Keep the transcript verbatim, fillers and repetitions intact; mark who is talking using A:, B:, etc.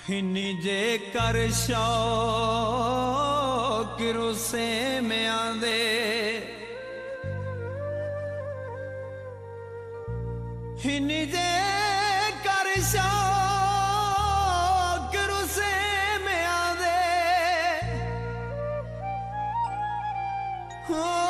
A: हिनी जे कर शौक रुसे में आंदे हिनी जे कर शौक रुसे में आंदे हो